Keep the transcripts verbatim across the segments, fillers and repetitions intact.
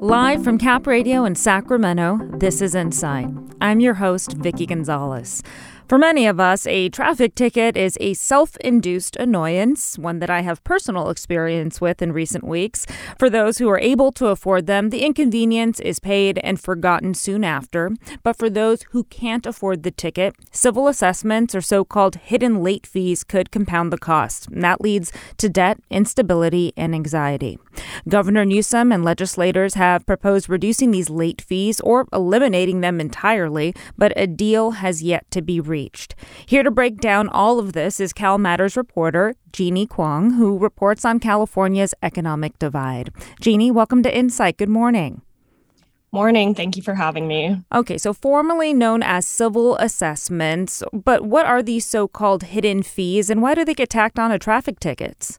Live from Cap Radio in Sacramento, this is Insight. I'm your host, Vicky Gonzalez. For many of us, a traffic ticket is a self-induced annoyance, one that I have personal experience with in recent weeks. For those who are able to afford them, the inconvenience is paid and forgotten soon after. But for those who can't afford the ticket, civil assessments or so-called hidden late fees could compound the cost. And that leads to debt, instability, and anxiety. Governor Newsom and legislators have proposed reducing these late fees or eliminating them entirely, but a deal has yet to be reached. Here to break down all of this is Cal Matters reporter Jeannie Kwong, who reports on California's economic divide. Jeannie, welcome to Insight. Good morning. Morning. Thank you for having me. Okay, so formerly known as civil assessments, but what are these so-called hidden fees and why do they get tacked on to traffic tickets?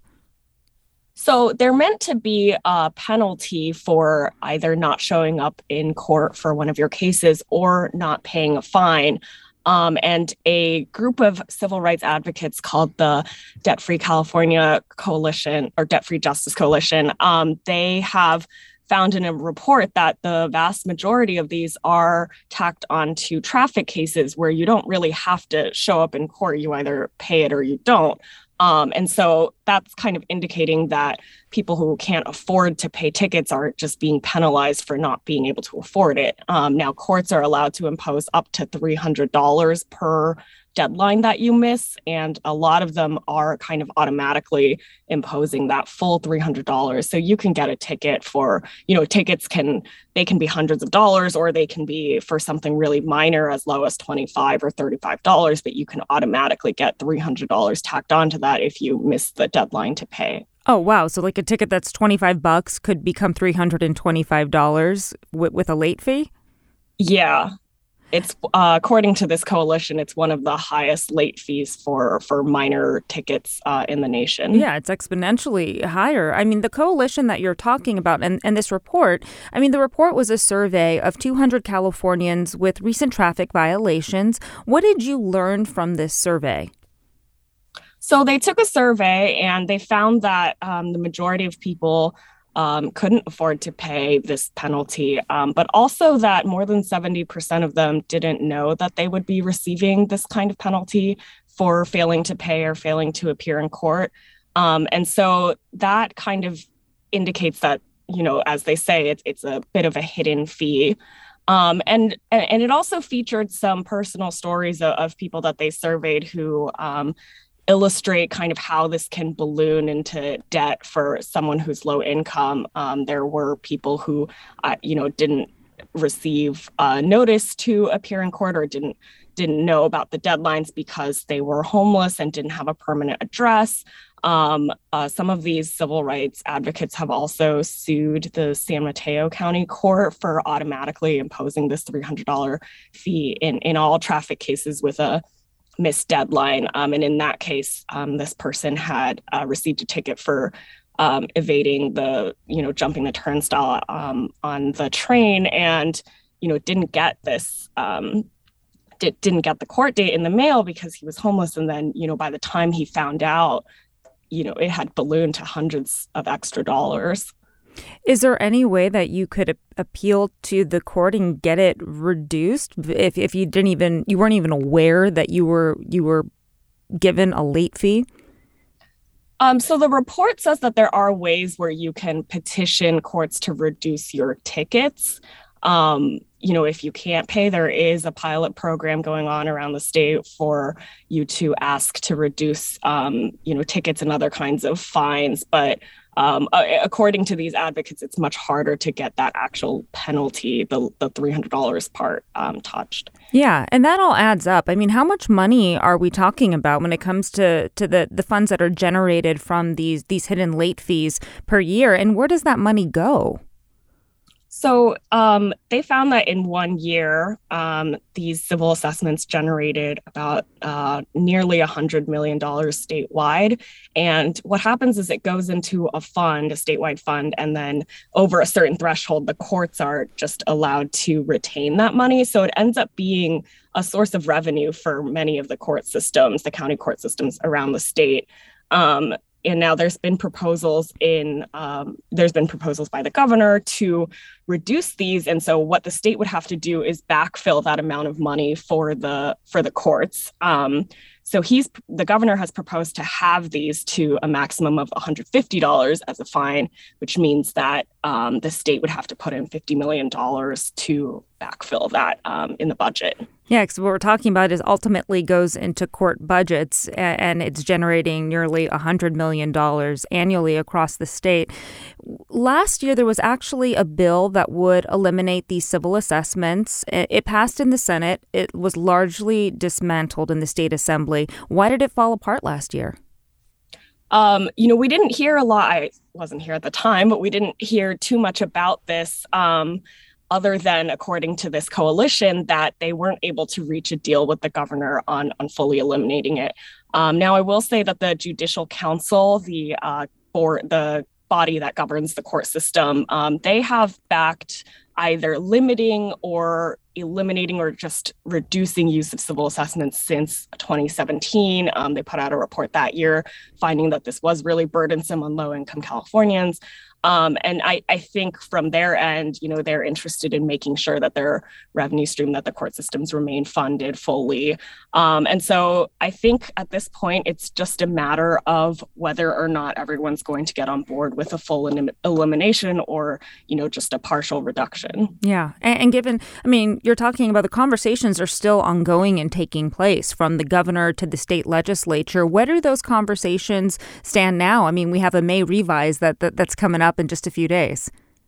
So they're meant to be a penalty for either not showing up in court for one of your cases or not paying a fine. Um, and a group of civil rights advocates called the Debt Free California Coalition or Debt Free Justice Coalition, um, they have found in a report that the vast majority of these are tacked onto traffic cases where you don't really have to show up in court. You either pay it or you don't. Um, and so that's kind of indicating that people who can't afford to pay tickets are just being penalized for not being able to afford it. Um, now, courts are allowed to impose up to three hundred dollars per deadline that you miss. And a lot of them are kind of automatically imposing that full three hundred dollars. So you can get a ticket for, you know, tickets can, they can be hundreds of dollars or they can be for something really minor as low as twenty-five dollars or thirty-five dollars, but you can automatically get three hundred dollars tacked onto that if you miss the deadline to pay. Oh, wow. So like a ticket that's twenty-five bucks could become three hundred twenty-five dollars with, with a late fee? Yeah. It's uh, according to this coalition, it's one of the highest late fees for for minor tickets uh, in the nation. Yeah, it's exponentially higher. I mean, the coalition that you're talking about and, and this report, I mean, the report was a survey of two hundred Californians with recent traffic violations. What did you learn from this survey? So they took a survey and they found that um, the majority of people Um, couldn't afford to pay this penalty, um, but also that more than seventy percent of them didn't know that they would be receiving this kind of penalty for failing to pay or failing to appear in court. Um, and so that kind of indicates that, you know, as they say, it's, it's a bit of a hidden fee. Um, and, and it also featured some personal stories of, of people that they surveyed who um, illustrate kind of how this can balloon into debt for someone who's low income. Um, there were people who, uh, you know, didn't receive uh, notice to appear in court or didn't didn't know about the deadlines because they were homeless and didn't have a permanent address. Um, uh, some of these civil rights advocates have also sued the San Mateo County Court for automatically imposing this three hundred dollars fee in, in all traffic cases with a missed deadline. Um, and in that case, um, this person had uh, received a ticket for um, evading the, you know, jumping the turnstile um, on the train and, you know, didn't get this, um, did, didn't get the court date in the mail because he was homeless. And then, you know, by the time he found out, you know, it had ballooned to hundreds of extra dollars. Is there any way that you could a- appeal to the court and get it reduced if if you didn't even you weren't even aware that you were you were given a late fee? Um, so the report says that there are ways where you can petition courts to reduce your tickets. Um, you know, if you can't pay, there is a pilot program going on around the state for you to ask to reduce, um, you know, tickets and other kinds of fines. But um, uh, according to these advocates, it's much harder to get that actual penalty, the, the three hundred dollars part, um, touched. Yeah, and that all adds up. I mean, how much money are we talking about when it comes to, to the, the funds that are generated from these these hidden late fees per year? And where does that money go? So um, they found that in one year, um, these civil assessments generated about uh, nearly one hundred million dollars statewide. And what happens is it goes into a fund, a statewide fund, and then over a certain threshold, the courts are just allowed to retain that money. So it ends up being a source of revenue for many of the court systems, the county court systems around the state. Um, And now there's been proposals in um, there's been proposals by the governor to reduce these. And so what the state would have to do is backfill that amount of money for the for the courts. Um, so he's the governor has proposed to have these to a maximum of one hundred fifty dollars as a fine, which means that um, the state would have to put in fifty million dollars to backfill that um, in the budget. Yeah, because what we're talking about is ultimately goes into court budgets, and it's generating nearly one hundred million dollars annually across the state. Last year, there was actually a bill that would eliminate these civil assessments. It passed in the Senate. It was largely dismantled in the state assembly. Why did it fall apart last year? Um, you know, we didn't hear a lot. I wasn't here at the time, but we didn't hear too much about this. Um, other than, according to this coalition, that they weren't able to reach a deal with the governor on, on fully eliminating it. Um, now, I will say that the Judicial Council, the uh, board, the body that governs the court system, um, they have backed either limiting or eliminating or just reducing use of civil assessments since twenty seventeen. Um, they put out a report that year finding that this was really burdensome on low-income Californians. Um, and I, I think from their end, you know, they're interested in making sure that their revenue stream, that the court systems remain funded fully. Um, and so I think at this point, it's just a matter of whether or not everyone's going to get on board with a full elim- elimination or, you know, just a partial reduction. Yeah. And, and given, I mean, you're talking about the conversations are still ongoing and taking place from the governor to the state legislature. Where do those conversations stand now? I mean, we have a May revise that, that that's coming up in just a few days.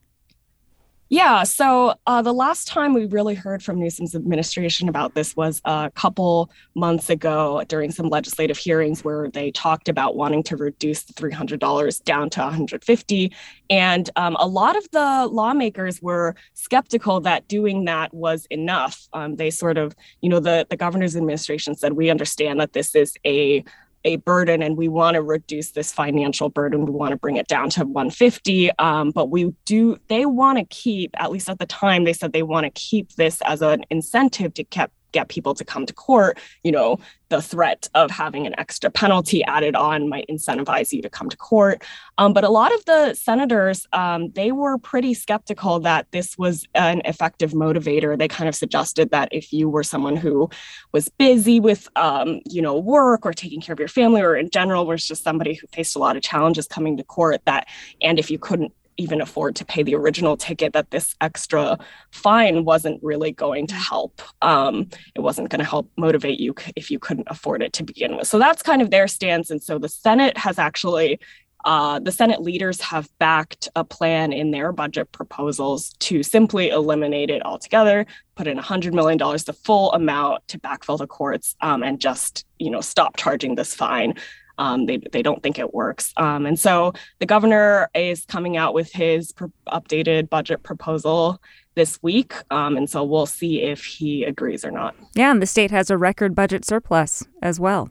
Yeah, so uh, the last time we really heard from Newsom's administration about this was a couple months ago during some legislative hearings where they talked about wanting to reduce the three hundred dollars down to one hundred fifty dollars. And um, a lot of the lawmakers were skeptical that doing that was enough. Um, they sort of, you know, the, the governor's administration said, we understand that this is a a burden and we want to reduce this financial burden. We want to bring it down to one hundred fifty. Um, but we do, they want to keep, at least at the time, they said they want to keep this as an incentive to keep, get people to come to court. You know, the threat of having an extra penalty added on might incentivize you to come to court. Um, but a lot of the senators, um, they were pretty skeptical that this was an effective motivator. They kind of suggested that if you were someone who was busy with, um, you know, work or taking care of your family, or in general was just somebody who faced a lot of challenges coming to court, that, and if you couldn't even afford to pay the original ticket, that this extra fine wasn't really going to help. Um, it wasn't going to help motivate you if you couldn't afford it to begin with. So that's kind of their stance. And so the Senate has actually, uh, the Senate leaders have backed a plan in their budget proposals to simply eliminate it altogether, put in one hundred million dollars, the full amount, to backfill the courts, um, and just, you know, stop charging this fine. Um, they they don't think it works. Um, and so the governor is coming out with his pr- updated budget proposal this week. Um, and so we'll see if he agrees or not. Yeah, and the state has a record budget surplus as well.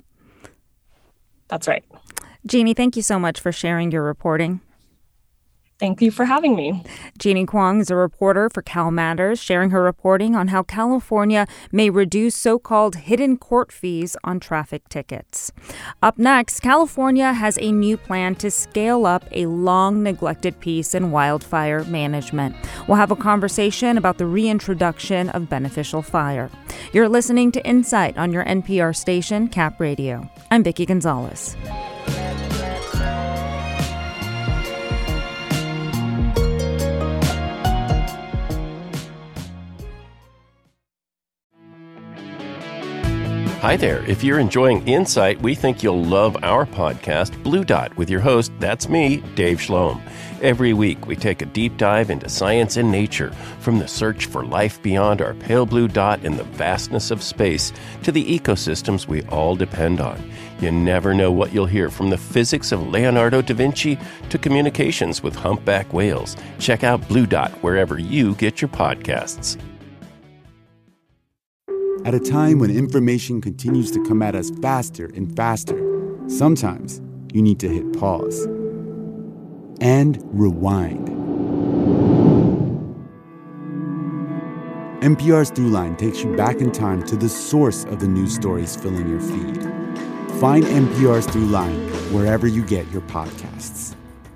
That's right. Jeannie, thank you so much for sharing your reporting. Thank you for having me. Jeannie Kwong is a reporter for Cal Matters, sharing her reporting on how California may reduce so-called hidden court fees on traffic tickets. Up next, California has a new plan to scale up a long-neglected piece in wildfire management. We'll have a conversation about the reintroduction of beneficial fire. You're listening to Insight on your N P R station, Cap Radio. I'm Vicki Gonzalez. Hi there. If you're enjoying Insight, we think you'll love our podcast, Blue Dot, with your host, that's me, Dave Schloem. Every week, we take a deep dive into science and nature, from the search for life beyond our pale blue dot in the vastness of space to the ecosystems we all depend on. You never know what you'll hear, from the physics of Leonardo da Vinci to communications with humpback whales. Check out Blue Dot wherever you get your podcasts. At a time when information continues to come at us faster and faster, sometimes you need to hit pause and rewind. N P R's Throughline takes you back in time to the source of the news stories filling your feed. Find N P R's Throughline wherever you get your podcasts.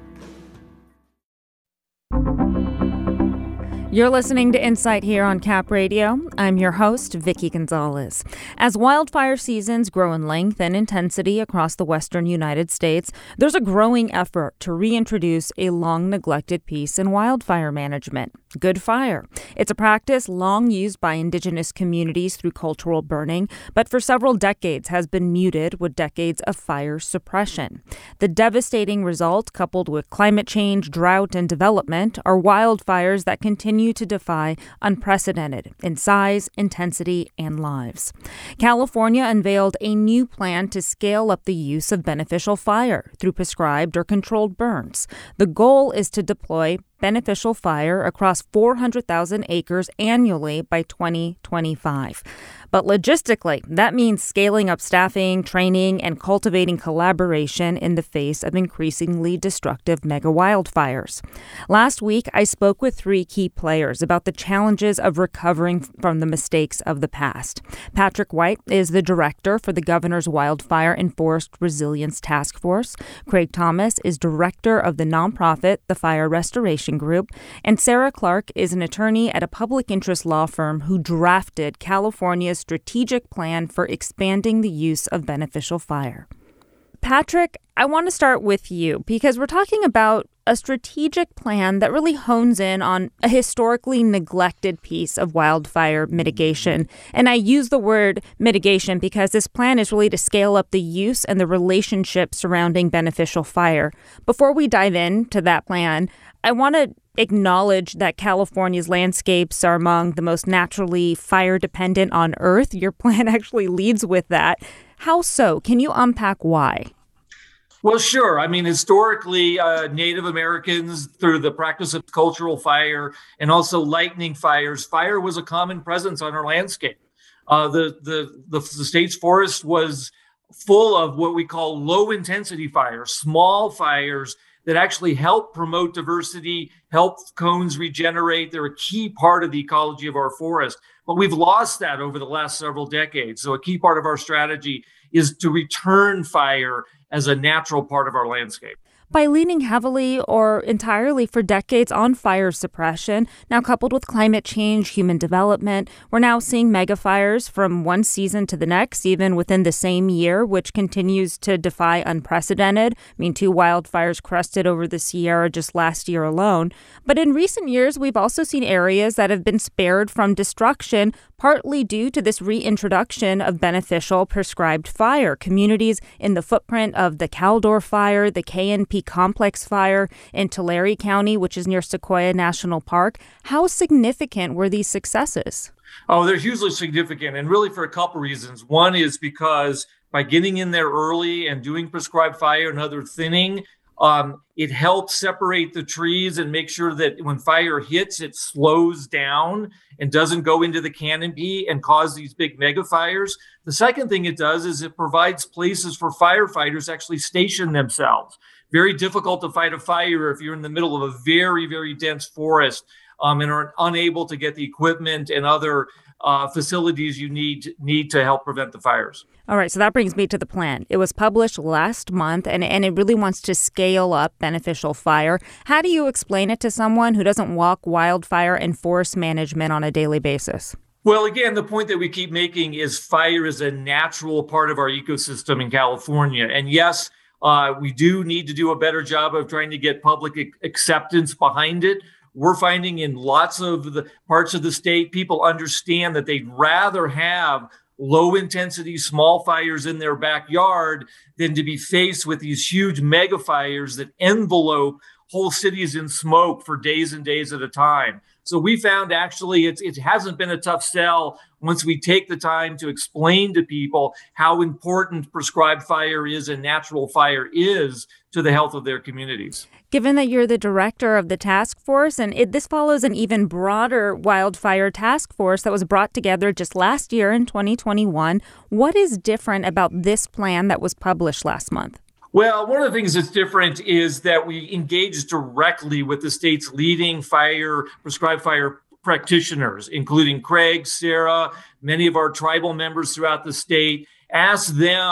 You're listening to Insight here on Cap Radio. I'm your host, Vicky Gonzalez. As wildfire seasons grow in length and intensity across the western United States, there's a growing effort to reintroduce a long-neglected piece in wildfire management, good fire. It's a practice long used by indigenous communities through cultural burning, but for several decades has been muted with decades of fire suppression. The devastating result, coupled with climate change, drought, and development, are wildfires that continue to defy unprecedented in size, intensity, and lives. California unveiled a new plan to scale up the use of beneficial fire through prescribed or controlled burns. The goal is to deploy beneficial fire across four hundred thousand acres annually by twenty twenty-five. But logistically, that means scaling up staffing, training, and cultivating collaboration in the face of increasingly destructive mega wildfires. Last week, I spoke with three key players about the challenges of recovering from the mistakes of the past. Patrick White is the director for the Governor's Wildfire and Forest Resilience Task Force. Craig Thomas is director of the nonprofit The Fire Restoration Group. And Sarah Clark is an attorney at a public interest law firm who drafted California's strategic plan for expanding the use of beneficial fire. Patrick, I want to start with you because we're talking about a strategic plan that really hones in on a historically neglected piece of wildfire mitigation. And I use the word mitigation because this plan is really to scale up the use and the relationship surrounding beneficial fire. Before we dive into that plan, I want to acknowledge that California's landscapes are among the most naturally fire dependent on Earth. Your plan actually leads with that. How so? Can you unpack why? Well, sure. I mean, historically, uh, Native Americans, through the practice of cultural fire and also lightning fires, fire was a common presence on our landscape. Uh, the, the, the, the state's forest was full of what we call low-intensity fires, small fires that actually help promote diversity, help cones regenerate. They're a key part of the ecology of our forest. But we've lost that over the last several decades. So a key part of our strategy is to return fire as a natural part of our landscape. By leaning heavily or entirely for decades on fire suppression, now coupled with climate change, human development, we're now seeing megafires from one season to the next, even within the same year, which continues to defy unprecedented. I mean, two wildfires crested over the Sierra just last year alone. But in recent years, we've also seen areas that have been spared from destruction, partly due to this reintroduction of beneficial prescribed fire. Communities in the footprint of the Caldor Fire, the K N P Complex Fire in Tulare County, which is near Sequoia National Park. How significant were these successes? Oh, they're hugely significant, and really for a couple reasons. One is because by getting in there early and doing prescribed fire and other thinning, um, it helps separate the trees and make sure that when fire hits, it slows down and doesn't go into the canopy and cause these big mega fires. The second thing it does is it provides places for firefighters to actually station themselves. Very difficult to fight a fire if you're in the middle of a very, very dense forest um, and are unable to get the equipment and other uh, facilities you need need to help prevent the fires. All right, so that brings me to the plan. It was published last month, and, and it really wants to scale up beneficial fire. How do you explain it to someone who doesn't walk wildfire and forest management on a daily basis? Well, again, the point that we keep making is fire is a natural part of our ecosystem in California. And yes, Uh, we do need to do a better job of trying to get public ac- acceptance behind it. We're finding in lots of the parts of the state, people understand that they'd rather have low intensity, small fires in their backyard than to be faced with these huge mega fires that envelope whole cities in smoke for days and days at a time. So we found actually it's, it hasn't been a tough sell once we take the time to explain to people how important prescribed fire is and natural fire is to the health of their communities. Given that you're the director of the task force, and it, this follows an even broader wildfire task force that was brought together just last year in twenty twenty-one, what is different about this plan that was published last month? Well, one of the things that's different is that we engage directly with the state's leading fire, prescribed fire practitioners, including Craig, Sarah, many of our tribal members throughout the state, ask them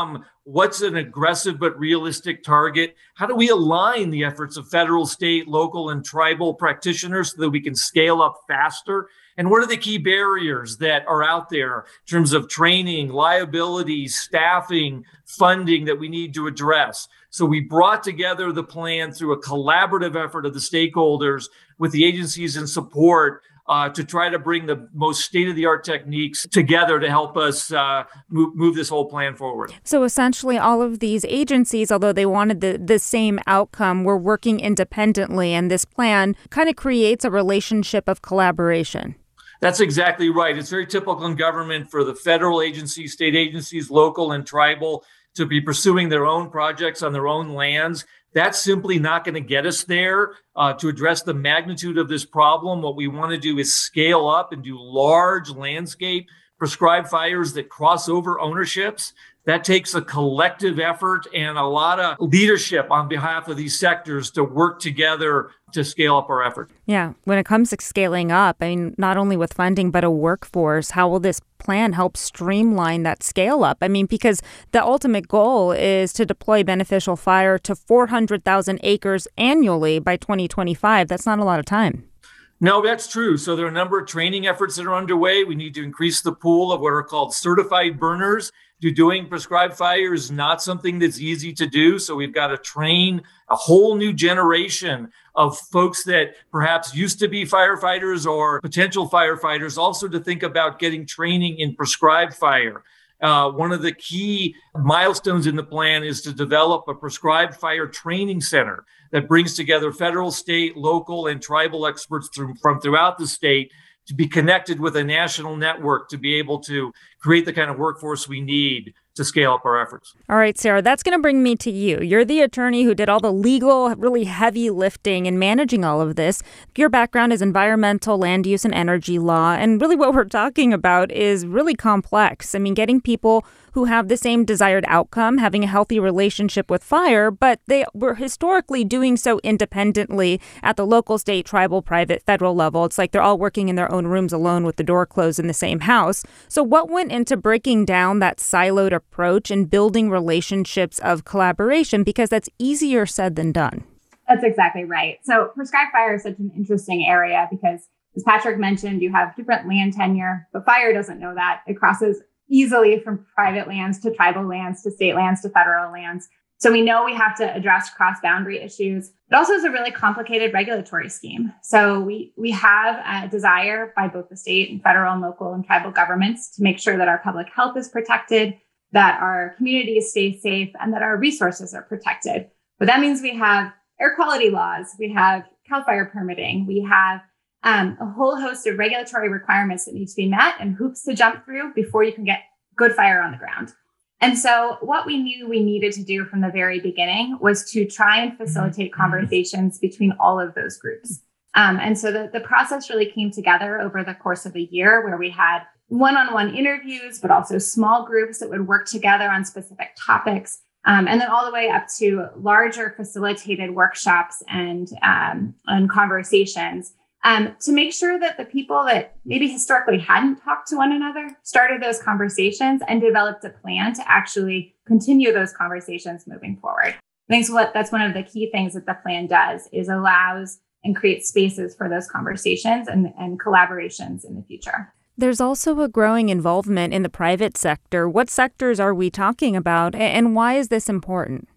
What's an aggressive but realistic target? How do we align the efforts of federal, state, local, and tribal practitioners so that we can scale up faster? And what are the key barriers that are out there in terms of training, liability, staffing, funding that we need to address? So we brought together the plan through a collaborative effort of the stakeholders with the agencies in support Uh, to try to bring the most state-of-the-art techniques together to help us uh, move, move this whole plan forward. So essentially all of these agencies, although they wanted the, the same outcome, were working independently, and this plan kind of creates a relationship of collaboration. That's exactly right. It's very typical in government for the federal agencies, state agencies, local and tribal to be pursuing their own projects on their own lands. That's simply not going to get us there. Uh, to address the magnitude of this problem, what we want to do is scale up and do large landscape prescribed fires that cross over ownerships. That takes a collective effort and a lot of leadership on behalf of these sectors to work together to scale up our effort. Yeah. When it comes to scaling up, I mean, not only with funding, but a workforce, how will this plan help streamline that scale up? I mean, because the ultimate goal is to deploy beneficial fire to four hundred thousand acres annually by twenty twenty-five. That's not a lot of time. No, that's true. So there are a number of training efforts that are underway. We need to increase the pool of what are called certified burners. Do doing prescribed fire is not something that's easy to do. So we've got to train a whole new generation of folks that perhaps used to be firefighters or potential firefighters also to think about getting training in prescribed fire. Uh, one of the key milestones in the plan is to develop a prescribed fire training center that brings together federal, state, local, and tribal experts through, from throughout the state to be connected with a national network to be able to create the kind of workforce we need to scale up our efforts. All right, Sarah, that's going to bring me to you. You're the attorney who did all the legal, really heavy lifting in managing all of this. Your background is environmental, land use, and energy law. And really what we're talking about is really complex. I mean, getting people who have the same desired outcome, having a healthy relationship with fire, but they were historically doing so independently at the local, state, tribal, private, federal level. It's like they're all working in their own rooms alone with the door closed in the same house. So what went into breaking down that siloed approach and building relationships of collaboration? Because that's easier said than done. That's exactly right. So prescribed fire is such an interesting area because, as Patrick mentioned, you have different land tenure, but fire doesn't know that. It crosses easily from private lands to tribal lands to state lands to federal lands. So we know we have to address cross-boundary issues. It also is a really complicated regulatory scheme. So we we have a desire by both the state and federal and local and tribal governments to make sure that our public health is protected, that our communities stay safe, and that our resources are protected. But that means we have air quality laws, we have CAL FIRE permitting, we have um, a whole host of regulatory requirements that need to be met and hoops to jump through before you can get good fire on the ground. And so what we knew we needed to do from the very beginning was to try and facilitate conversations between all of those groups. Um, and so the, the process really came together over the course of a year where we had one-on-one interviews, but also small groups that would work together on specific topics. Um, and then all the way up to larger facilitated workshops and, um, and conversations um, to make sure that the people that maybe historically hadn't talked to one another started those conversations and developed a plan to actually continue those conversations moving forward. I think what that's one of the key things that the plan does is allows and creates spaces for those conversations and, and collaborations in the future. There's also a growing involvement in the private sector. What sectors are we talking about, and why is this important?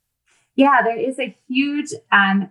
Yeah, there is a huge um,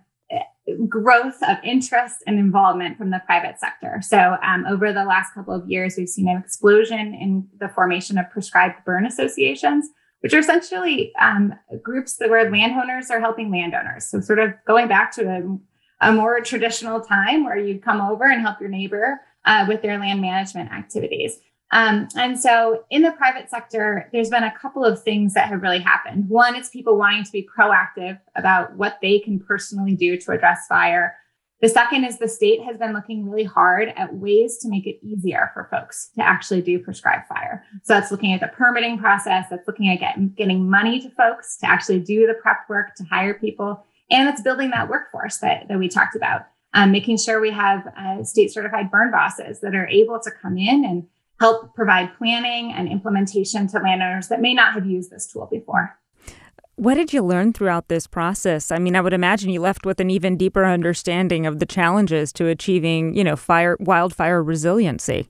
growth of interest and involvement from the private sector. So um, over the last couple of years, we've seen an explosion in the formation of prescribed burn associations, which are essentially um, groups that where landowners are helping landowners. So sort of going back to a, a more traditional time where you'd come over and help your neighbor Uh, with their land management activities. Um, and so in the private sector, there's been a couple of things that have really happened. One is people wanting to be proactive about what they can personally do to address fire. The second is the state has been looking really hard at ways to make it easier for folks to actually do prescribed fire. So that's looking at the permitting process, that's looking at get, getting money to folks to actually do the prep work, to hire people, and it's building that workforce that, that we talked about. Um, making sure we have uh, state certified burn bosses that are able to come in and help provide planning and implementation to landowners that may not have used this tool before. What did you learn throughout this process? I mean, I would imagine you left with an even deeper understanding of the challenges to achieving, you know, fire wildfire resiliency.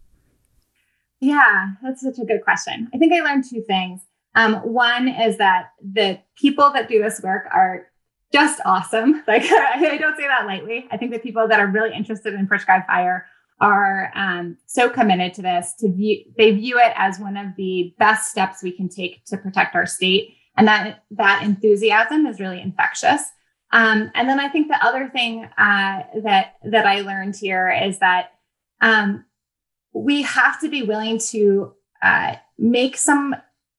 Yeah, that's such a good question. I think I learned two things. Um, one is that the people that do this work are just awesome. Like, I don't say that lightly. I think the people that are really interested in prescribed fire are um, so committed to this. To view, they view it as one of the best steps we can take to protect our state, and that that enthusiasm is really infectious. Um, and then I think the other thing uh, that that I learned here is that um, we have to be willing to uh, make some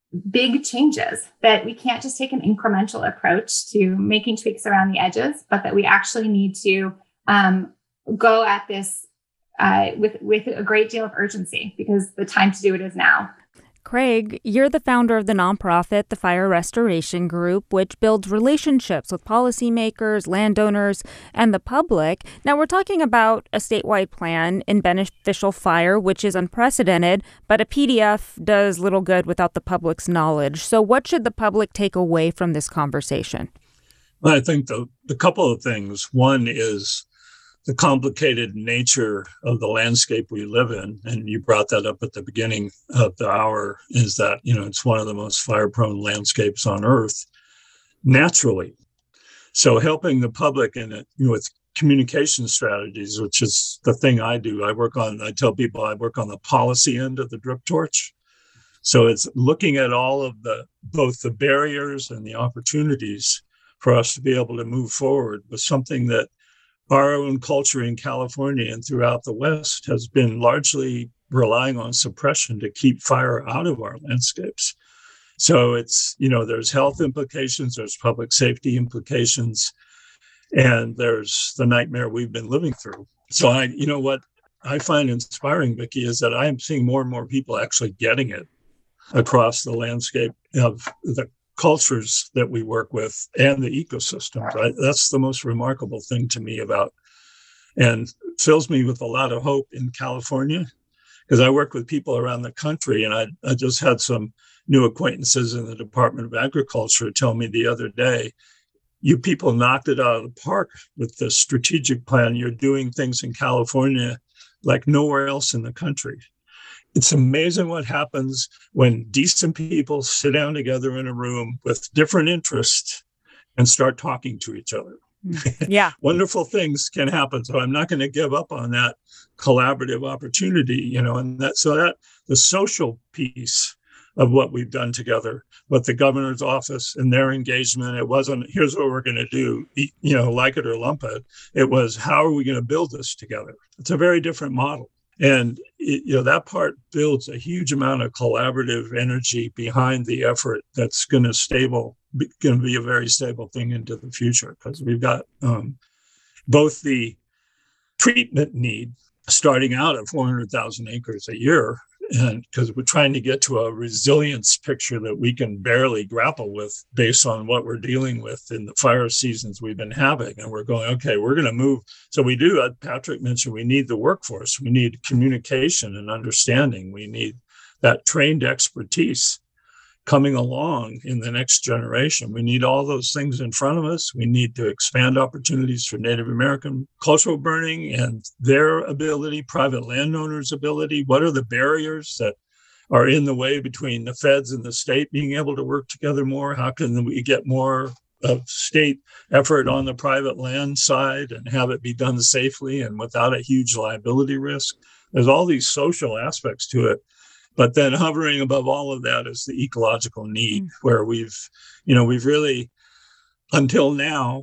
big changes, that we can't just take an incremental approach to making tweaks around the edges, but that we actually need to um, go at this uh, with, with a great deal of urgency, because the time to do it is now. Craig, you're the founder of the nonprofit, the Fire Restoration Group, which builds relationships with policymakers, landowners, and the public. Now, we're talking about a statewide plan in beneficial fire, which is unprecedented, but a P D F does little good without the public's knowledge. So what should the public take away from this conversation? Well, I think the, the couple of things. One is the complicated nature of the landscape we live in, and you brought that up at the beginning of the hour, is that, you know, it's one of the most fire-prone landscapes on Earth naturally. So helping the public in it, you know, with communication strategies, which is the thing I do. I work on, I tell people I work on the policy end of the drip torch. So it's looking at all of the, both the barriers and the opportunities for us to be able to move forward with something that our own culture in California and throughout the West has been largely relying on suppression to keep fire out of our landscapes. So it's, you know, there's health implications, there's public safety implications, and there's the nightmare we've been living through. So I, you know, what I find inspiring, Vicki, is that I am seeing more and more people actually getting it across the landscape of the cultures that we work with and the ecosystems. Right? That's the most remarkable thing to me about, and fills me with a lot of hope in California, because I work with people around the country, and I, I just had some new acquaintances in the Department of Agriculture tell me the other day, you people knocked it out of the park with the strategic plan. You're doing things in California like nowhere else in the country. It's amazing what happens when decent people sit down together in a room with different interests and start talking to each other. Yeah. Wonderful things can happen. So I'm not going to give up on that collaborative opportunity, you know, and that, so that the social piece of what we've done together, what the governor's office and their engagement, it wasn't, here's what we're going to do, you know, like it or lump it. It was, how are we going to build this together? It's a very different model. And, it, you know, that part builds a huge amount of collaborative energy behind the effort that's going to stable, going to be a very stable thing into the future, because we've got um, both the treatment need starting out at four hundred thousand acres a year, and because we're trying to get to a resilience picture that we can barely grapple with based on what we're dealing with in the fire seasons we've been having. And we're going, okay, we're going to move. So we do, as Patrick mentioned, we need the workforce. We need communication and understanding. We need that trained expertise coming along in the next generation. We need all those things in front of us. We need to expand opportunities for Native American cultural burning and their ability, private landowners' ability. What are the barriers that are in the way between the feds and the state being able to work together more? How can we get more of state effort on the private land side and have it be done safely and without a huge liability risk? There's all these social aspects to it. But then hovering above all of that is the ecological need, mm. where we've, you know, we've really, until now,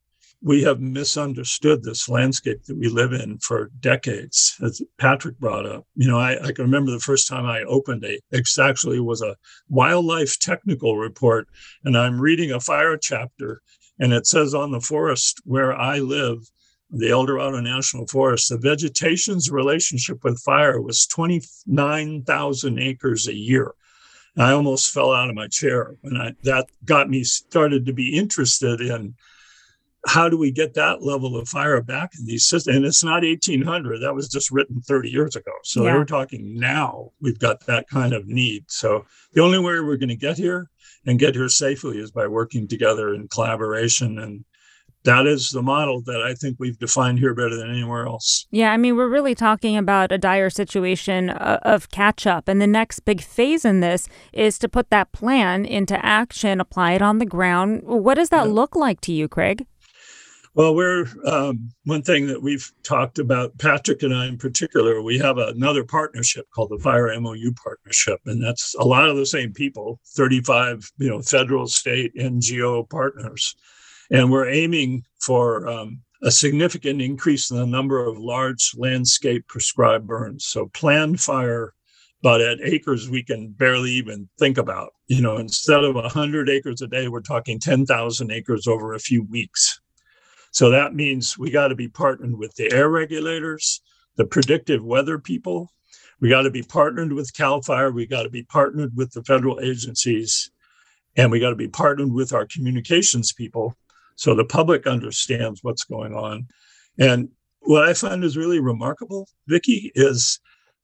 we have misunderstood this landscape that we live in for decades, as Patrick brought up. You know, I, I can remember the first time I opened a, it actually was a wildlife technical report, and I'm reading a fire chapter, and it says on the forest where I live, the El Dorado National Forest, the vegetation's relationship with fire was twenty-nine thousand acres a year. And I almost fell out of my chair when I, that got me started to be interested in how do we get that level of fire back in these systems? And it's not eighteen hundred. That was just written thirty years ago. So Yeah. they were talking now. We've got that kind of need. So the only way we're going to get here and get here safely is by working together in collaboration. And that is the model that I think we've defined here better than anywhere else. Yeah, I mean, we're really talking about a dire situation uh, of catch-up. And the next big phase in this is to put that plan into action, apply it on the ground. What does that Yeah. look like to you, Craig? Well, we're um, one thing that we've talked about, Patrick and I in particular, we have another partnership called the Fire M O U Partnership. And that's a lot of the same people, thirty-five, you know, federal, state, N G O partners. And we're aiming for um, a significant increase in the number of large landscape prescribed burns. So planned fire, but at acres we can barely even think about. You know, instead of one hundred acres a day, we're talking ten thousand acres over a few weeks. So that means we got to be partnered with the air regulators, the predictive weather people. We got to be partnered with CAL FIRE. We got to be partnered with the federal agencies. And we got to be partnered with our communications people, so the public understands what's going on. And what I find is really remarkable, Vicki, is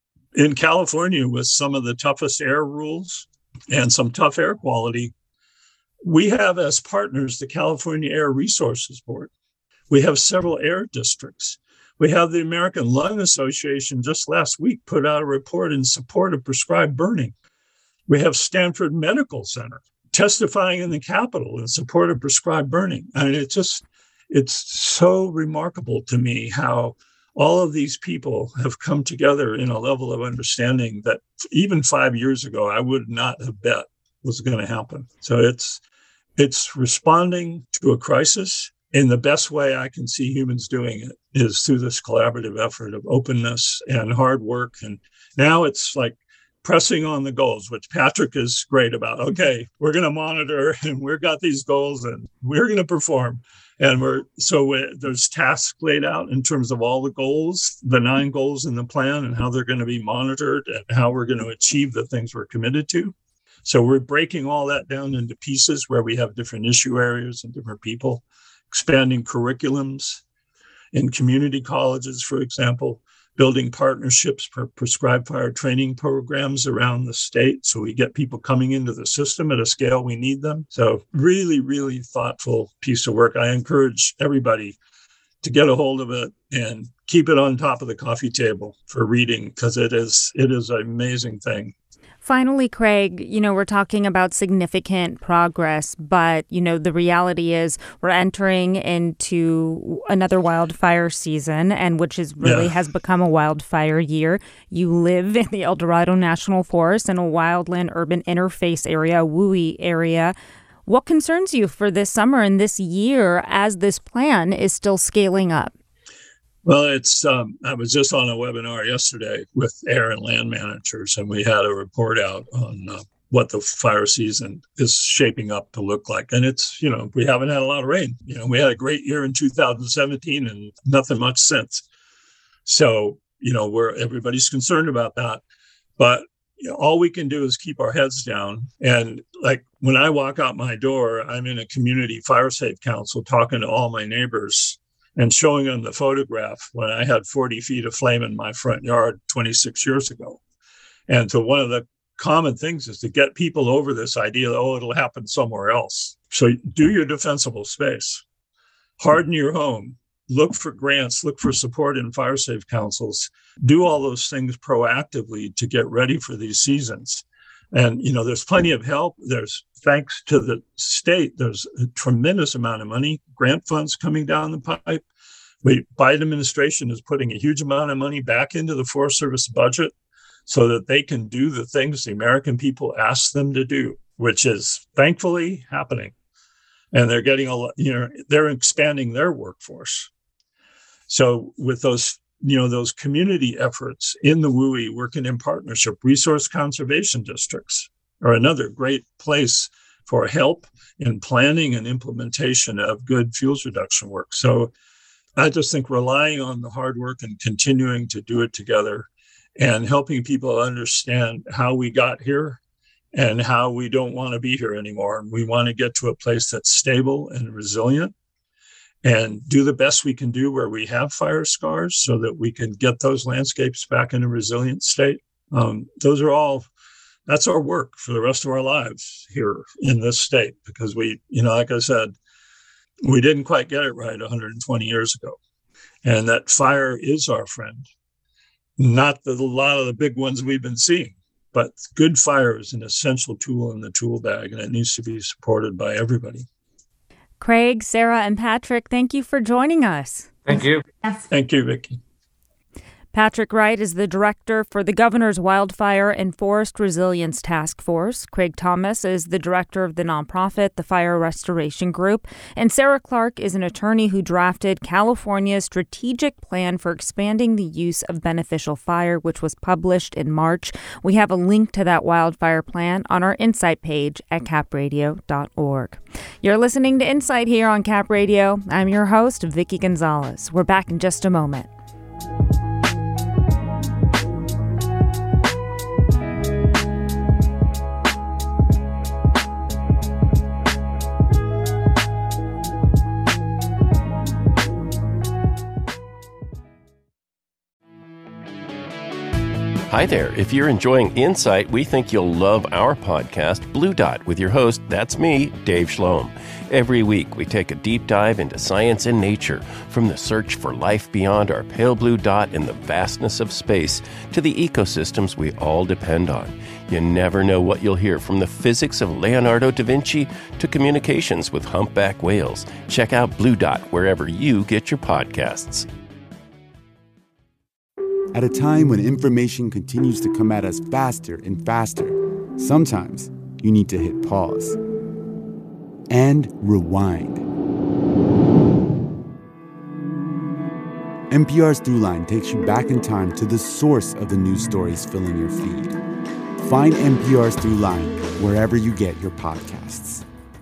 in California with some of the toughest air rules and some tough air quality, we have as partners the California Air Resources Board. We have several air districts. We have the American Lung Association just last week put out a report in support of prescribed burning. We have Stanford Medical Center testifying in the Capitol in support of prescribed burning. I mean, it's just, it's so remarkable to me how all of these people have come together in a level of understanding that even five years ago, I would not have bet was going to happen. So it's, it's responding to a crisis in the best way I can see humans doing it is through this collaborative effort of openness and hard work. And now it's like pressing on the goals, which Patrick is great about. Okay, we're going to monitor and we've got these goals and we're going to perform. And we're so we, there's tasks laid out in terms of all the goals, the nine goals in the plan and how they're going to be monitored and how we're going to achieve the things we're committed to. So we're breaking all that down into pieces where we have different issue areas and different people, expanding curriculums in community colleges, for example, building partnerships for prescribed fire training programs around the state so we get people coming into the system at a scale we need them. So really, really thoughtful piece of work. I encourage everybody to get a hold of it and keep it on top of the coffee table for reading because it is it is an amazing thing. Finally, Craig, you know, we're talking about significant progress, but, you know, the reality is we're entering into another wildfire season, and which is really Yeah. has become a wildfire year. You live in the El Dorado National Forest in a wildland urban interface area, a W U I area. What concerns you for this summer and this year as this plan is still scaling up? Well, it's, um, I was just on a webinar yesterday with air and land managers, and we had a report out on uh, what the fire season is shaping up to look like. And it's, you know, we haven't had a lot of rain. You know, we had a great year in two thousand seventeen and nothing much since. So, you know, we're, everybody's concerned about that. But you know, all we can do is keep our heads down. And like when I walk out my door, I'm in a community fire safe council talking to all my neighbors and showing them the photograph when I had forty feet of flame in my front yard twenty-six years ago. And so one of the common things is to get people over this idea that, oh, it'll happen somewhere else. So do your defensible space, harden your home, look for grants, look for support in fire safe councils, do all those things proactively to get ready for these seasons. And, you know, there's plenty of help. There's, thanks to the state, there's a tremendous amount of money, grant funds coming down the pipe. The Biden administration is putting a huge amount of money back into the Forest Service budget so that they can do the things the American people ask them to do, which is thankfully happening. And they're getting a lot, you know, they're expanding their workforce. So with those, you know, those community efforts in the W U I working in partnership, resource conservation districts are another great place for help in planning and implementation of good fuels reduction work. So I just think relying on the hard work and continuing to do it together and helping people understand how we got here and how we don't want to be here anymore. And we want to get to a place that's stable and resilient and do the best we can do where we have fire scars so that we can get those landscapes back in a resilient state. Um, those are all, that's our work for the rest of our lives here in this state, because we, you know, like I said, we didn't quite get it right one hundred twenty years ago. And that fire is our friend. Not the, a lot of the big ones we've been seeing, but good fire is an essential tool in the tool bag, and it needs to be supported by everybody. Craig, Sarah, and Patrick, thank you for joining us. Thank you. Yes. Thank you, Vicki. Patrick Wright is the director for the Governor's Wildfire and Forest Resilience Task Force. Craig Thomas is the director of the nonprofit, the Fire Restoration Group. And Sarah Clark is an attorney who drafted California's strategic plan for expanding the use of beneficial fire, which was published in March. We have a link to that wildfire plan on our Insight page at cap radio dot org. You're listening to Insight here on Cap Radio. I'm your host, Vicki Gonzalez. We're back in just a moment. Hi there. If you're enjoying Insight, we think you'll love our podcast, Blue Dot, with your host, that's me, Dave Schloem. Every week, we take a deep dive into science and nature, from the search for life beyond our pale blue dot in the vastness of space to the ecosystems we all depend on. You never know what you'll hear, from the physics of Leonardo da Vinci to communications with humpback whales. Check out Blue Dot wherever you get your podcasts. At a time when information continues to come at us faster and faster, sometimes you need to hit pause and rewind. N P R's Throughline takes you back in time to the source of the news stories filling your feed. Find N P R's Throughline wherever you get your podcasts.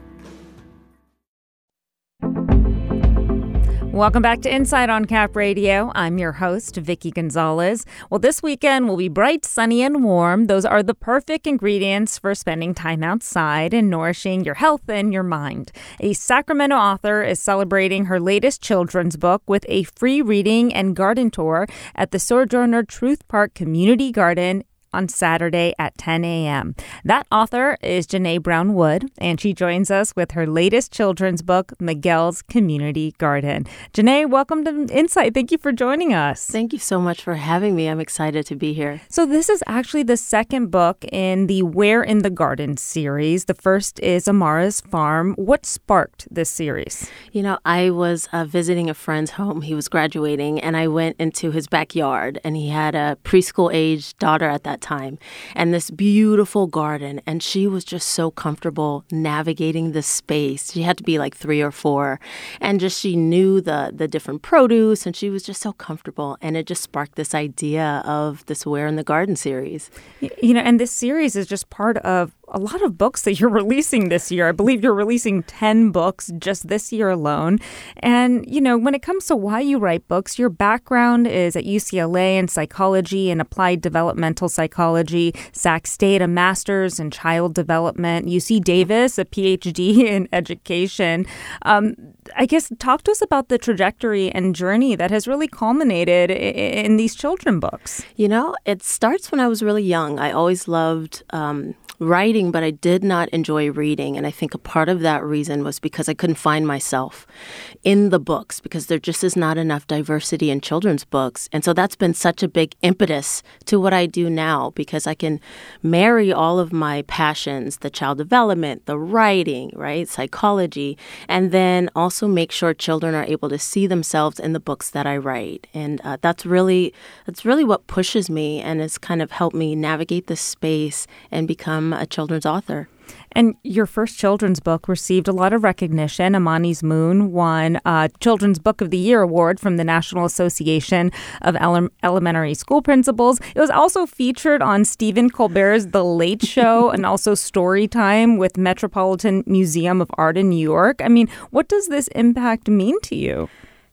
Welcome back to Insight on Cap Radio. I'm your host, Vicki Gonzalez. Well, this weekend will be bright, sunny, and warm. Those are the perfect ingredients for spending time outside and nourishing your health and your mind. A Sacramento author is celebrating her latest children's book with a free reading and garden tour at the Sojourner Truth Park Community Garden on Saturday at ten a.m. That author is Janae Brown Wood, and she joins us with her latest children's book, Miguel's Community Garden. Janae, welcome to Insight. Thank you for joining us. Thank you so much for having me. I'm excited to be here. So this is actually the second book in the Where in the Garden series. The first is Amara's Farm. What sparked this series? You know, I was uh, visiting a friend's home. He was graduating, and I went into his backyard, and he had a preschool-aged daughter at that time, and this beautiful garden, and she was just so comfortable navigating the space. She had to be like three or four, and just she knew the the different produce, and she was just so comfortable, and it just sparked this idea of this Where in the Garden series. You know, and this series is just part of a lot of books that you're releasing this year. I believe you're releasing ten books just this year alone. And, you know, when it comes to why you write books, your background is at U C L A in psychology and applied developmental psychology, Sac State, a master's in child development, U C Davis, a P H D in education. Um, I guess talk to us about the trajectory and journey that has really culminated in, in these children books. You know, it starts when I was really young. I always loved um, writing, but I did not enjoy reading. And I think a part of that reason was because I couldn't find myself in the books, because there just is not enough diversity in children's books. And so that's been such a big impetus to what I do now, because I can marry all of my passions, the child development, the writing, right, psychology, and then also make sure children are able to see themselves in the books that I write. And uh, that's really that's really what pushes me and has kind of helped me navigate this space and become a children's author. And your first children's book received a lot of recognition. Amani's Moon won a Children's Book of the Year award from the National Association of Ele- Elementary School Principals. It was also featured on Stephen Colbert's The Late Show and also Storytime with Metropolitan Museum of Art in New York. I mean, what does this impact mean to you?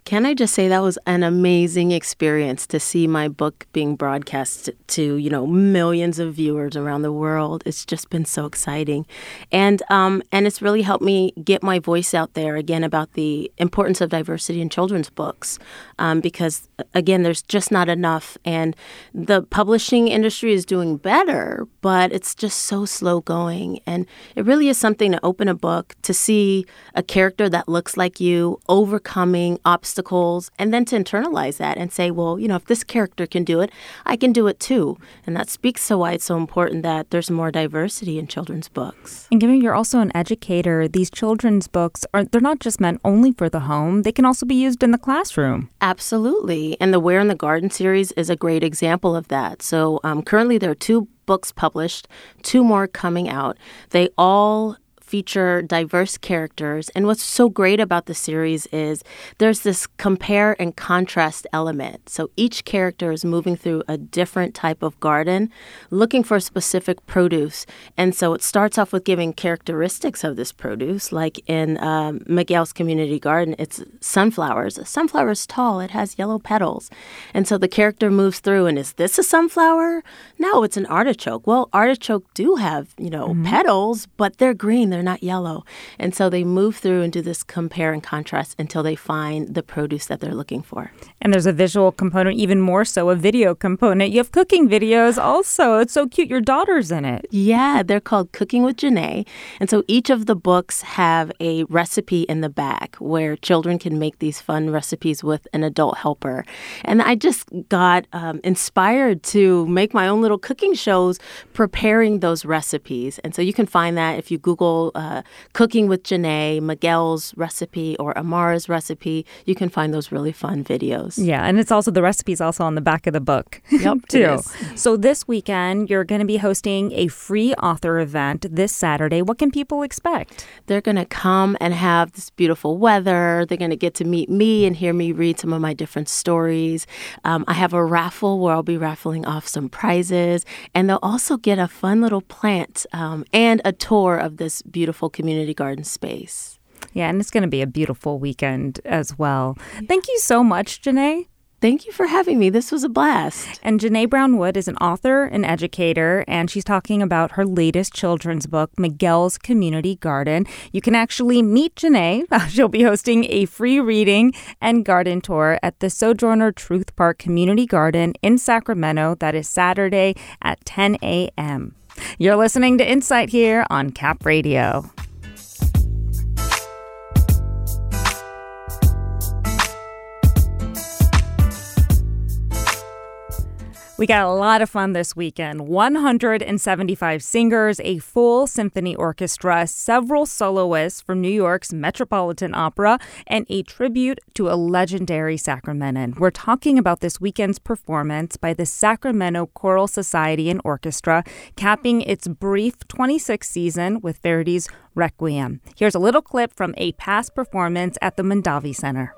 Can I just say that was an amazing experience to see my book being broadcast to, you know, millions of viewers around the world. It's just been so exciting. And um, and it's really helped me get my voice out there again about the importance of diversity in children's books um, because, again, there's just not enough. And the publishing industry is doing better, but it's just so slow going. And it really is something to open a book, to see a character that looks like you overcoming obstacles, and then to internalize that and say, well, you know, if this character can do it, I can do it too. And that speaks to why it's so important that there's more diversity in children's books. And given you're also an educator, these children's books, are they're not just meant only for the home. They can also be used in the classroom. Absolutely. And the Where in the Garden series is a great example of that. So um, currently there are two books published, two more coming out. They all feature diverse characters. And what's so great about the series is there's this compare and contrast element. So each character is moving through a different type of garden, looking for specific produce. And so it starts off with giving characteristics of this produce, like in um, Miguel's community garden, it's sunflowers. A sunflower is tall, it has yellow petals. And so the character moves through, and is this a sunflower? No, it's an artichoke. Well, artichoke do have, you know, mm-hmm. petals, but they're green, they're not yellow. And so they move through and do this compare and contrast until they find the produce that they're looking for. And there's a visual component, even more so a video component. You have cooking videos also. It's so cute. Your daughter's in it. Yeah, they're called Cooking with Janae. And so each of the books have a recipe in the back where children can make these fun recipes with an adult helper. And I just got um, inspired to make my own little cooking shows preparing those recipes. And so you can find that if you Google uh, Cooking with Janae, Miguel's recipe, or Amara's recipe. You can find those really fun videos. Yeah, and it's also the recipe's also on the back of the book. Yep, too. So this weekend, you're going to be hosting a free author event this Saturday. What can people expect? They're going to come and have this beautiful weather. They're going to get to meet me and hear me read some of my different stories. Um, I have a raffle where I'll be raffling off some prizes, and they'll also get a fun little plant um, and a tour of this beautiful community garden space. Yeah, and it's going to be a beautiful weekend as well. Yeah. Thank you so much, Janae. Thank you for having me. This was a blast. And Janae Brown Wood is an author and educator, and she's talking about her latest children's book, Miguel's Community Garden. You can actually meet Janae. She'll be hosting a free reading and garden tour at the Sojourner Truth Park Community Garden in Sacramento. That is Saturday at ten a.m. You're listening to Insight here on Cap Radio. We got a lot of fun this weekend. one hundred seventy-five singers, a full symphony orchestra, several soloists from New York's Metropolitan Opera, and a tribute to a legendary Sacramentan. We're talking about this weekend's performance by the Sacramento Choral Society and Orchestra, capping its brief twenty-sixth season with Verdi's Requiem. Here's a little clip from a past performance at the Mondavi Center.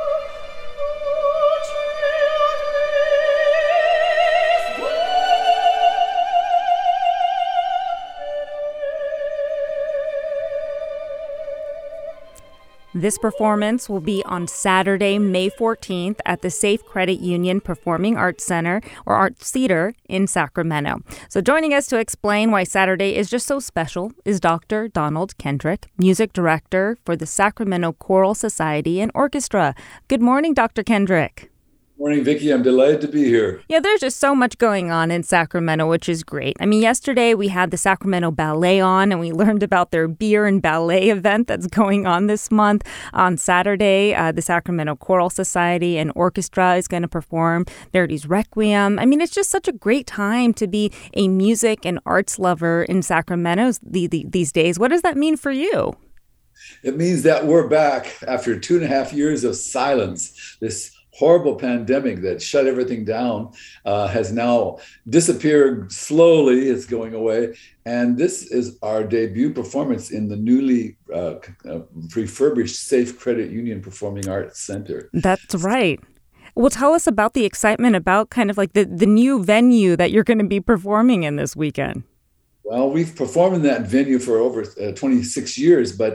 This performance will be on Saturday, May fourteenth at the Safe Credit Union Performing Arts Center, or Arts Theater, in Sacramento. So joining us to explain why Saturday is just so special is Doctor Donald Kendrick, music director for the Sacramento Choral Society and Orchestra. Good morning, Doctor Kendrick. Morning, Vicki. I'm delighted to be here. Yeah, there's just so much going on in Sacramento, which is great. I mean, yesterday we had the Sacramento Ballet on, and we learned about their beer and ballet event that's going on this month. On Saturday, uh, the Sacramento Choral Society and Orchestra is going to perform Verdi's Requiem. I mean, it's just such a great time to be a music and arts lover in Sacramento the, the, these days. What does that mean for you? It means that we're back after two and a half years of silence. This horrible pandemic that shut everything down uh, has now disappeared slowly. It's going away. And this is our debut performance in the newly uh, uh, refurbished Safe Credit Union Performing Arts Center. That's right. Well, tell us about the excitement about kind of like the, the new venue that you're going to be performing in this weekend. Well, we've performed in that venue for over uh, twenty-six years, but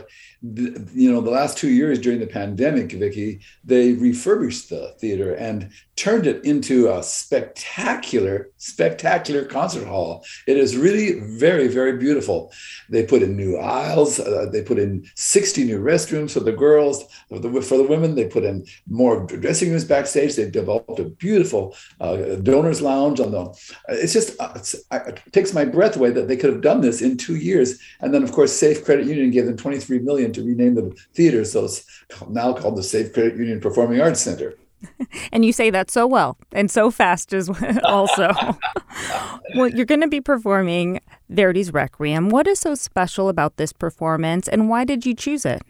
the, you know, the last two years during the pandemic, Vicki, they refurbished the theater and turned it into a spectacular, spectacular concert hall. It is really very, very beautiful. They put in new aisles. Uh, they put in sixty new restrooms for the girls. For the, for the women, they put in more dressing rooms backstage. They developed a beautiful uh, donors lounge on the. It's just uh, it's, it takes my breath away that they could have done this in two years. And then, of course, Safe Credit Union gave them twenty-three million dollars to rename the theater, so it's now called the Safe Credit Union Performing Arts Center. And you say that so well and so fast as well also. Well, you're going to be performing Verdi's Requiem. What is so special about this performance, and why did you choose it?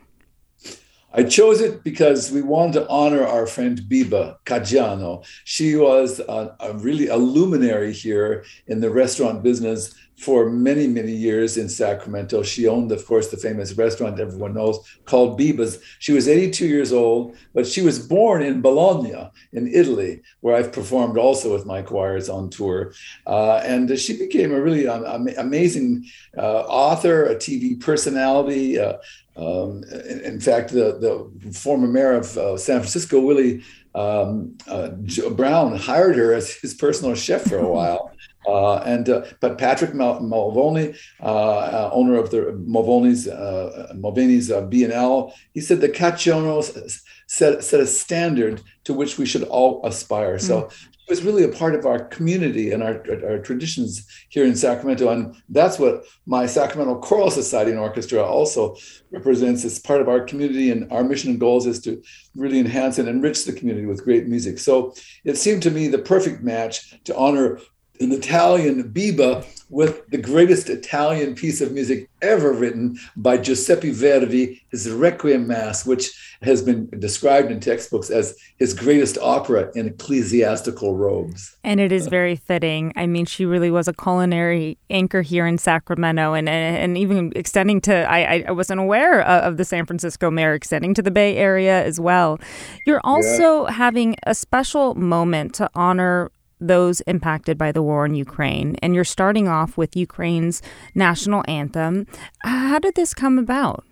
I chose it because we wanted to honor our friend Biba Caggiano. She was a, a really a luminary here in the restaurant business for many, many years in Sacramento. She owned, of course, the famous restaurant everyone knows called Biba's. She was eighty-two years old, but she was born in Bologna in Italy, where I've performed also with my choirs on tour. Uh, and she became a really um, amazing uh, author, a T V personality. Uh, um, in, in fact, the, the former mayor of uh, San Francisco, Willie um, uh, Brown, hired her as his personal chef for a while. Uh, and uh, but Patrick Mal- Malvoni, uh, uh, owner of the Malvoni's uh, Malvini's uh, B and L, he said the Caggiano set set a standard to which we should all aspire. Mm. So it was really a part of our community and our our traditions here in Sacramento, and that's what my Sacramento Choral Society and Orchestra also represents. As part of our community, and our mission and goals is to really enhance and enrich the community with great music. So it seemed to me the perfect match to honor an Italian Biba with the greatest Italian piece of music ever written by Giuseppe Verdi, his Requiem Mass, which has been described in textbooks as his greatest opera in ecclesiastical robes. And it is very fitting. I mean, she really was a culinary anchor here in Sacramento, and and even extending to, I, I wasn't aware of the San Francisco mayor, extending to the Bay Area as well. You're also yeah. having a special moment to honor those impacted by the war in Ukraine. And you're starting off with Ukraine's national anthem. How did this come about?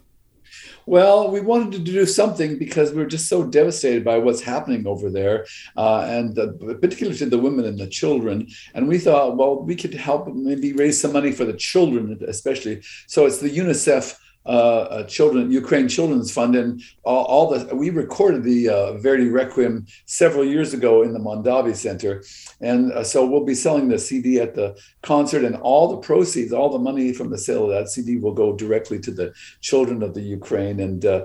Well, we wanted to do something because we were just so devastated by what's happening over there, uh, and uh, particularly to the women and the children. And we thought, well, we could help maybe raise some money for the children, especially. So it's the UNICEF Uh, uh, children, Ukraine Children's Fund, and all, all the we recorded the uh, Verdi Requiem several years ago in the Mondavi Center, and uh, so we'll be selling the C D at the concert, and all the proceeds, all the money from the sale of that C D will go directly to the children of the Ukraine. And uh,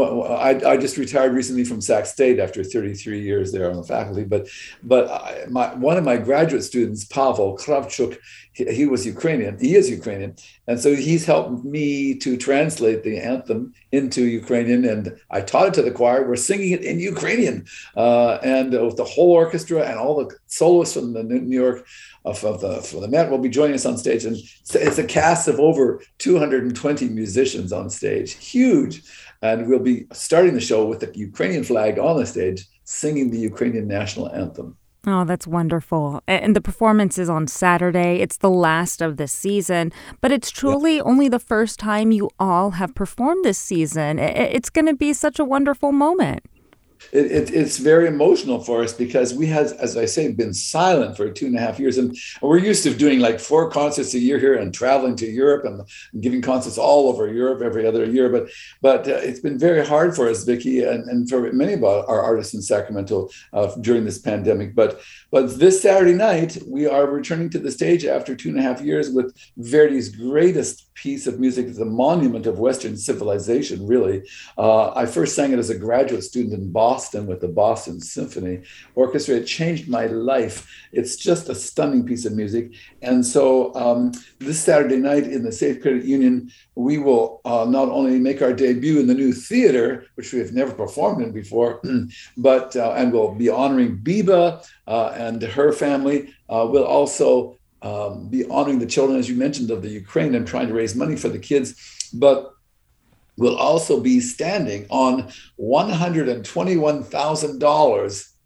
I, I just retired recently from Sac State after thirty-three years there on the faculty, but but I, my, one of my graduate students, Pavel Kravchuk, he, he was Ukrainian, he is Ukrainian, and so he's helped me to translate the anthem into Ukrainian, and I taught it to the choir. We're singing it in Ukrainian, uh, and uh, with the whole orchestra and all the soloists from the New York of, of the for the Met will be joining us on stage, and it's a cast of over two hundred twenty musicians on stage, huge, and we'll be starting the show with the Ukrainian flag on the stage, singing the Ukrainian national anthem. Oh, that's wonderful. And the performance is on Saturday. It's the last of the season, but it's truly yep. only the first time you all have performed this season. It's going to be such a wonderful moment. It, it, it's very emotional for us because we have, as I say, been silent for two and a half years. And we're used to doing like four concerts a year here and traveling to Europe and, and giving concerts all over Europe every other year. But but uh, it's been very hard for us, Vicki, and, and for many of our artists in Sacramento uh, during this pandemic. But but this Saturday night, we are returning to the stage after two and a half years with Verdi's greatest piece of music. It's a monument of Western civilization, really. Uh, I first sang it as a graduate student in Boston. Boston with the Boston Symphony Orchestra. It changed my life. It's just a stunning piece of music. And so um, this Saturday night in the Safe Credit Union, we will uh, not only make our debut in the new theater, which we have never performed in before, but uh, and we'll be honoring Biba uh, and her family. Uh, we'll also um, be honoring the children, as you mentioned, of the Ukraine and trying to raise money for the kids. But we'll also be standing on one hundred twenty-one thousand dollars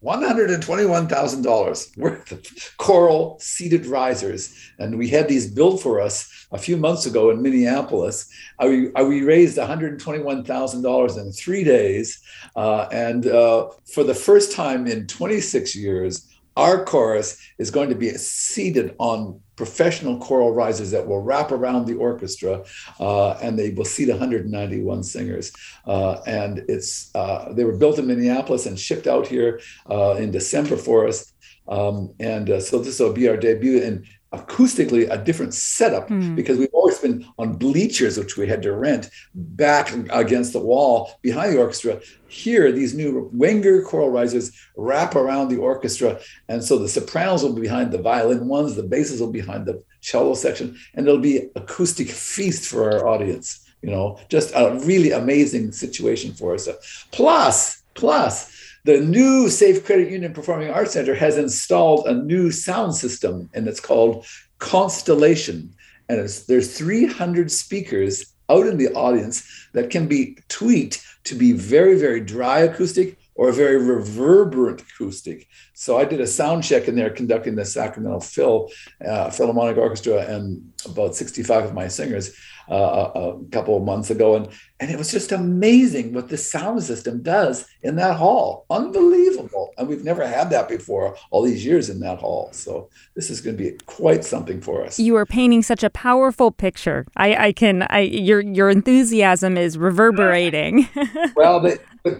one hundred twenty-one thousand dollars worth of coral seated risers. And we had these built for us a few months ago in Minneapolis. Uh, we, uh, we raised one hundred twenty-one thousand dollars in three days. Uh, and uh, for the first time in twenty-six years, our chorus is going to be seated on professional choral risers that will wrap around the orchestra, uh, and they will seat one hundred ninety-one singers. Uh, and it's uh, they were built in Minneapolis and shipped out here uh, in December for us. Um, and uh, so this will be our debut, and acoustically a different setup mm. because we've always been on bleachers, which we had to rent back against the wall behind the orchestra. Here, these new Wenger choral risers wrap around the orchestra. And so the sopranos will be behind the violin ones, the basses will be behind the cello section, and it'll be acoustic feast for our audience. You know, just a really amazing situation for us. Plus, plus, the new Safe Credit Union Performing Arts Center has installed a new sound system, and it's called Constellation. And it's, there's three hundred speakers out in the audience that can be tweaked to be very, very dry acoustic or very reverberant acoustic. So I did a sound check in there conducting the Sacramento Phil uh, Philharmonic Orchestra and about sixty-five of my singers uh, a, a couple of months ago. And, and it was just amazing what the sound system does in that hall. Unbelievable. And we've never had that before all these years in that hall. So this is going to be quite something for us. You are painting such a powerful picture. I, I can, I, your, your enthusiasm is reverberating. Well, they,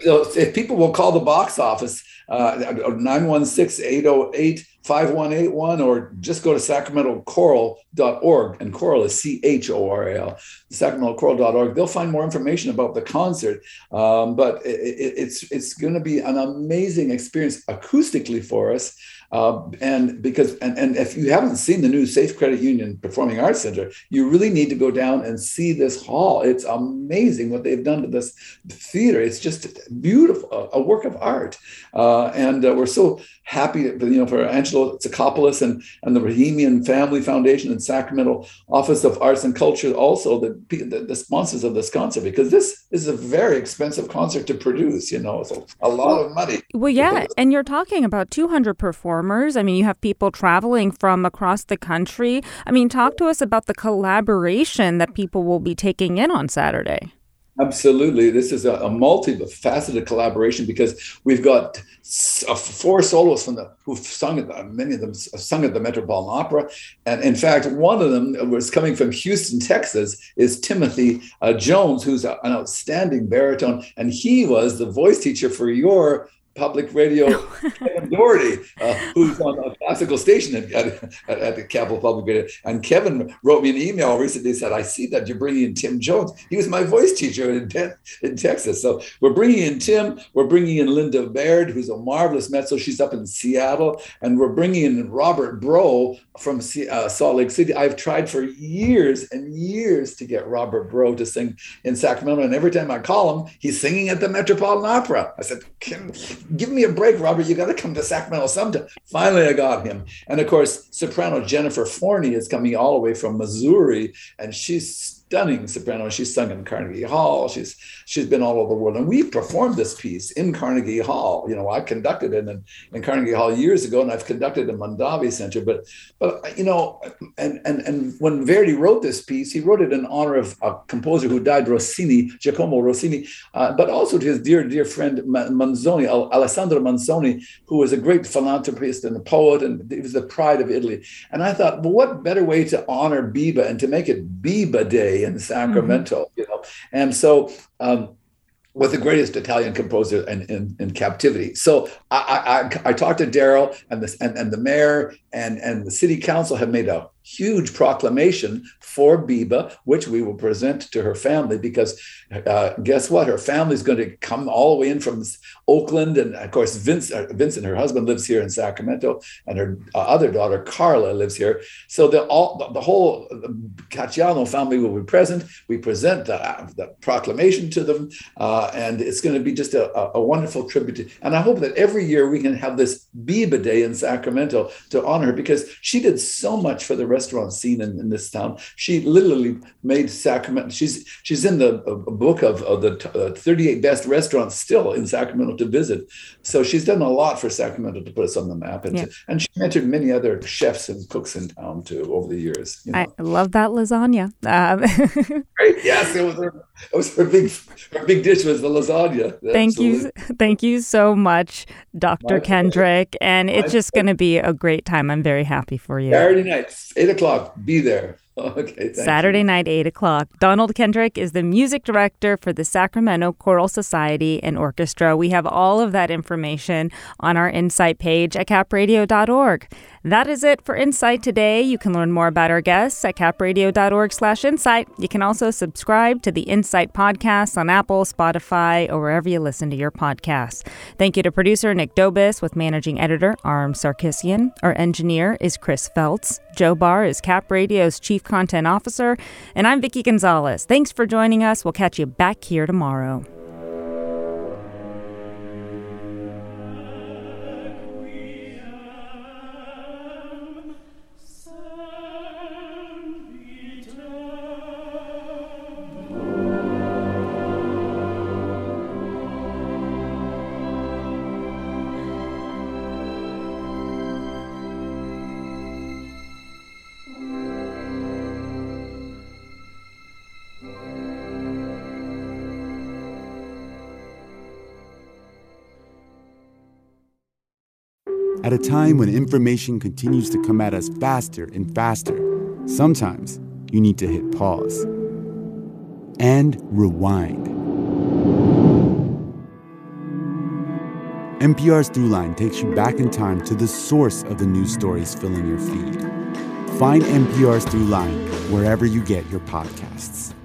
if people will call the box office, uh, nine one six, eight oh eight, five one eight one, or just go to sacramento choral dot org, and choral is C H O R A L, sacramento choral dot org. They'll find more information about the concert, um, but it, it, it's it's going to be an amazing experience acoustically for us. Uh, and because and, and if you haven't seen the new Safe Credit Union Performing Arts Center, you really need to go down and see this hall. It's amazing what they've done to this theater. It's just beautiful, a work of art. Uh, and uh, we're so happy, you know, for Angelo Tsakopoulos and, and the Bohemian Family Foundation and Sacramento Office of Arts and Culture, also the, the, the sponsors of this concert, because this is a very expensive concert to produce, you know, so a lot of money. Well, yeah, and you're talking about two hundred performers. I mean, you have people traveling from across the country. I mean, talk to us about the collaboration that people will be taking in on Saturday. Absolutely. This is a, a multifaceted collaboration because we've got uh, four soloists from the who've sung at the, many of them have sung at the Metropolitan Opera. And in fact, one of them was coming from Houston, Texas, is Timothy uh, Jones, who's a, an outstanding baritone. And he was the voice teacher for your public radio, Kevin Doherty, uh, who's on a classical station at, at, at the Capitol Public Radio. And Kevin wrote me an email recently, said, I see that you're bringing in Tim Jones. He was my voice teacher in, in Texas. So we're bringing in Tim, we're bringing in Linda Baird, who's a marvelous mezzo. She's up in Seattle. And we're bringing in Robert Bro from uh, Salt Lake City. I've tried for years and years to get Robert Bro to sing in Sacramento. And every time I call him, he's singing at the Metropolitan Opera. I said, Kim, give me a break, Robert. You got to come to Sacramento sometime. Finally, I got him. And of course, soprano Jennifer Forney is coming all the way from Missouri, and she's stunning soprano. She's sung in Carnegie Hall. She's she's been all over the world. And we've performed this piece in Carnegie Hall. You know, I conducted it in, in Carnegie Hall years ago, and I've conducted in Mondavi Center. But, but you know, and, and, and when Verdi wrote this piece, he wrote it in honor of a composer who died, Rossini, Giacomo Rossini, uh, but also to his dear, dear friend Manzoni, Alessandro Manzoni, who was a great philanthropist and a poet, and he was the pride of Italy. And I thought, well, what better way to honor Biba and to make it Biba Day in Sacramento, mm-hmm. you know? And so, um, with the greatest Italian composer in, in, in captivity. So I, I, I talked to Daryl and the, and, and the mayor and, and the city council have made a huge proclamation for Biba, which we will present to her family, because uh, guess what? Her family's going to come all the way in from Oakland. And of course, Vince, uh, Vincent, her husband, lives here in Sacramento, and her uh, other daughter, Carla, lives here. So the, all, the, the whole Cacciano family will be present. We present the, the proclamation to them, uh, and it's going to be just a, a, a wonderful tribute. To, and I hope that every year we can have this Biba Day in Sacramento to honor her, because she did so much for the restaurant scene in, in this town. She literally made Sacramento. She's she's in the uh, book of, of the uh, thirty-eight best restaurants still in Sacramento to visit. So she's done a lot for Sacramento to put us on the map, and yeah. to, and she mentored many other chefs and cooks in town too over the years. You know? I love that lasagna. Um. Right? Yes, it was her. It was her big her big dish was the lasagna. Thank Absolutely. you, thank you so much, Doctor Kendrick, and it's just going to be a great time. I'm very happy for you. Saturday night, eight o'clock. Be there. Okay. Saturday you. night, eight o'clock. Donald Kendrick is the music director for the Sacramento Choral Society and Orchestra. We have all of that information on our Insight page at cap radio dot org. That is it for Insight today. You can learn more about our guests at cap radio dot org slash insight. You can also subscribe to the Insight podcast on Apple, Spotify, or wherever you listen to your podcasts. Thank you to producer Nick Dobis with managing editor Aram Sarkissian. Our engineer is Chris Feltz. Joe Barr is Cap Radio's chief content officer. And I'm Vicki Gonzalez. Thanks for joining us. We'll catch you back here tomorrow. At a time when information continues to come at us faster and faster, sometimes you need to hit pause and rewind. N P R's Throughline takes you back in time to the source of the news stories filling your feed. Find N P R's Throughline wherever you get your podcasts.